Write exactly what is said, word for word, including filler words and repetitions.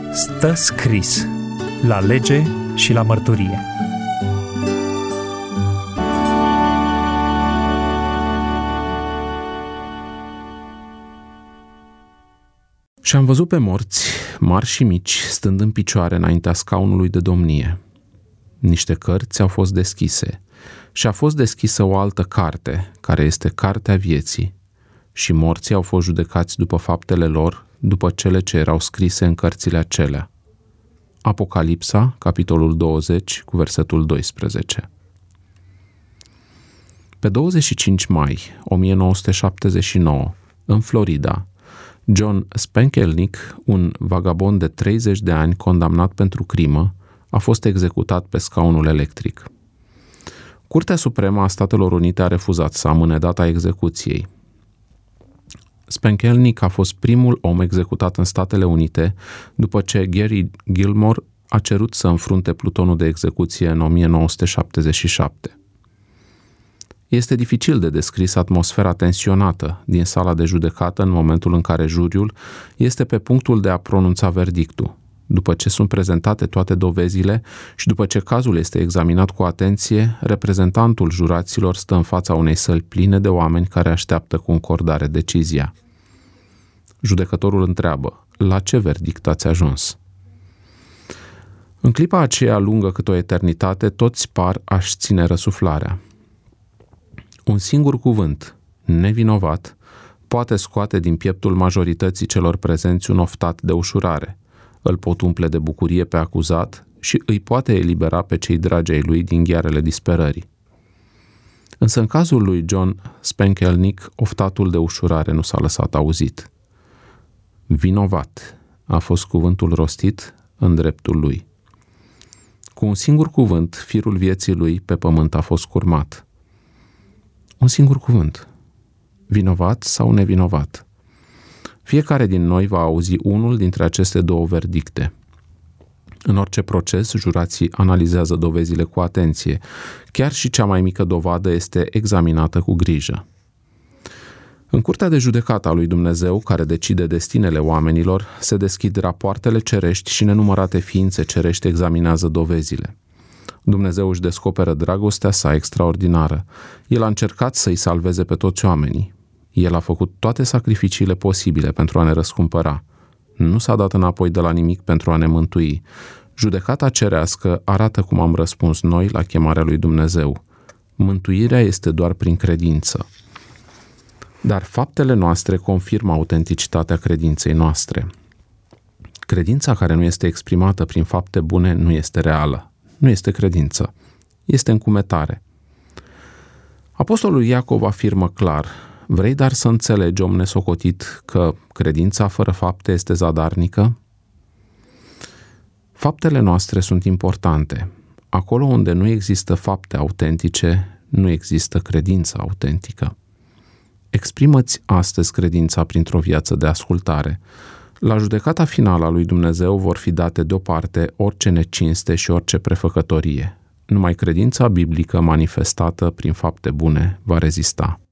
Stă scris la lege și la mărturie. Și am văzut pe morți, mari și mici, stând în picioare înaintea scaunului de domnie. Niște cărți au fost deschise și a fost deschisă o altă carte, care este cartea vieții, și morții au fost judecați după faptele lor, după cele ce erau scrise în cărțile acelea. Apocalipsa, capitolul douăzeci, cu versetul doisprezece. Pe douăzeci și cinci mai o mie nouă sute șaptezeci și nouă, în Florida, John Spenkelnick, un vagabond de treizeci de ani condamnat pentru crimă, a fost executat pe scaunul electric. Curtea Supremă a Statelor Unite a refuzat să amâne data execuției. Spenkelnick a fost primul om executat în Statele Unite după ce Gary Gilmore a cerut să înfrunte plutonul de execuție în o mie nouă sute șaptezeci și șapte. Este dificil de descris atmosfera tensionată din sala de judecată în momentul în care juriul este pe punctul de a pronunța verdictul, după ce sunt prezentate toate dovezile și după ce cazul este examinat cu atenție, reprezentantul juraților stă în fața unei săli pline de oameni care așteaptă cu încordare decizia. Judecătorul întreabă: la ce verdict ați ajuns? În clipa aceea lungă cât o eternitate, toți par a-și ține răsuflarea. Un singur cuvânt, nevinovat, poate scoate din pieptul majorității celor prezenți un oftat de ușurare, îl pot umple de bucurie pe acuzat și îi poate elibera pe cei dragi ai lui din ghearele disperării. Însă în cazul lui John Spenkelnick, oftatul de ușurare nu s-a lăsat auzit. Vinovat a fost cuvântul rostit în dreptul lui. Cu un singur cuvânt, firul vieții lui pe pământ a fost curmat. Un singur cuvânt. Vinovat sau nevinovat. Fiecare din noi va auzi unul dintre aceste două verdicte. În orice proces, jurații analizează dovezile cu atenție. Chiar și cea mai mică dovadă este examinată cu grijă. În curtea de judecată a lui Dumnezeu, care decide destinele oamenilor, se deschid rapoartele cerești și nenumărate ființe cerești examinează dovezile. Dumnezeu își descoperă dragostea sa extraordinară. El a încercat să-i salveze pe toți oamenii. El a făcut toate sacrificiile posibile pentru a ne răscumpăra. Nu s-a dat înapoi de la nimic pentru a ne mântui. Judecata cerească arată cum am răspuns noi la chemarea lui Dumnezeu. Mântuirea este doar prin credință. Dar faptele noastre confirmă autenticitatea credinței noastre. Credința care nu este exprimată prin fapte bune nu este reală. Nu este credință. Este încumetare. Apostolul Iacov afirmă clar: vrei dar să înțelegi, om nesocotit, că credința fără fapte este zadarnică? Faptele noastre sunt importante. Acolo unde nu există fapte autentice, nu există credință autentică. Exprimă-ți astăzi credința printr-o viață de ascultare. La judecata finală a lui Dumnezeu vor fi date deoparte orice necinste și orice prefăcătorie. Numai credința biblică manifestată prin fapte bune va rezista.